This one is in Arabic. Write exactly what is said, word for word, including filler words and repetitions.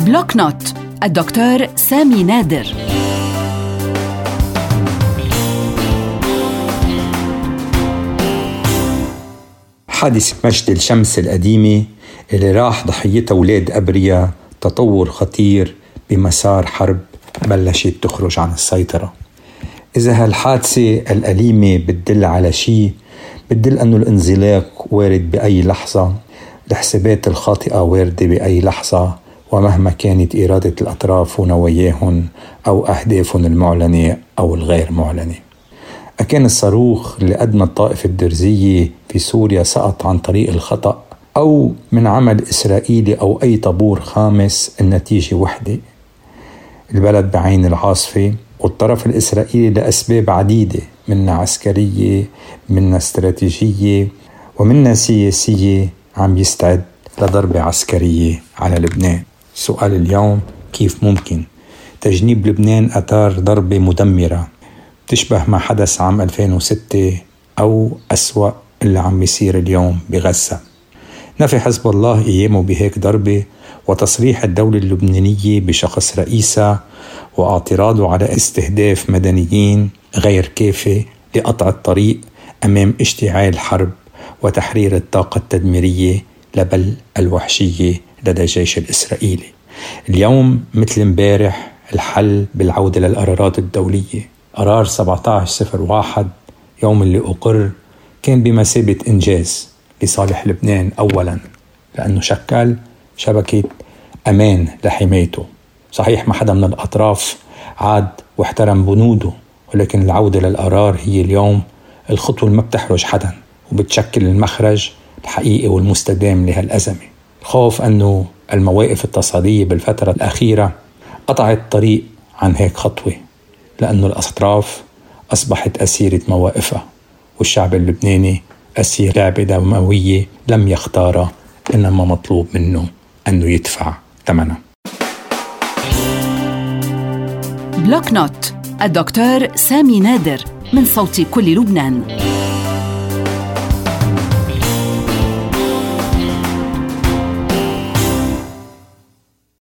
بلوك نوت الدكتور سامي نادر. حادثة مجد الشمس القديمة اللي راح ضحيتها أولاد أبرياء تطور خطير بمسار حرب بلشت تخرج عن السيطرة. إذا هالحادثة الأليمة بتدل على شيء، بتدل أنه الانزلاق وارد بأي لحظة، الحسابات الخاطئة واردة بأي لحظة، ومهما كانت إرادة الأطراف ونواياهم أو أهدافهم المعلنة أو الغير معلنة. أكان الصاروخ اللي قدم الطائفة الدرزية في سوريا سقط عن طريق الخطأ أو من عمل إسرائيلي أو أي طابور خامس، النتيجة وحدة: البلد بعين العاصفة، والطرف الإسرائيلي لأسباب عديدة، منها عسكرية، منها استراتيجية، ومنها سياسية، عم يستعد لضربة عسكرية على لبنان. سؤال اليوم: كيف ممكن تجنيب لبنان أثار ضربة مدمرة تشبه ما حدث عام ألفين وستة أو أسوأ اللي عم يصير اليوم بغزة؟ نفي حزب الله أيامه بهيك ضربة، وتصريح الدولة اللبنانية بشخص رئيسها واعتراضه على استهداف مدنيين غير كافي لقطع الطريق أمام اشتعال حرب وتحرير الطاقة التدميرية لبل الوحشية لدى الجيش الإسرائيلي. اليوم مثل امبارح الحل بالعودة للقرارات الدولية. قرار سبعة عشر صفر واحد يوم اللي أقر كان بمثابة إنجاز لصالح لبنان، أولا لأنه شكل شبكة أمان لحمايته. صحيح ما حدا من الأطراف عاد واحترم بنوده، ولكن العودة للقرار هي اليوم الخطوة اللي ما بتحرج حدا وبتشكل المخرج الحقيقي والمستدام لهالأزمة. خوف أنه المواقف التصعيدية بالفترة الأخيرة قطعت طريق عن هيك خطوة، لأنه الأطراف أصبحت أسيرة مواقفها، والشعب اللبناني أسير لعبة دموية لم يختارها، إنما مطلوب منه أنه يدفع ثمنها. بلوك نوت الدكتور سامي نادر، من صوت كل لبنان.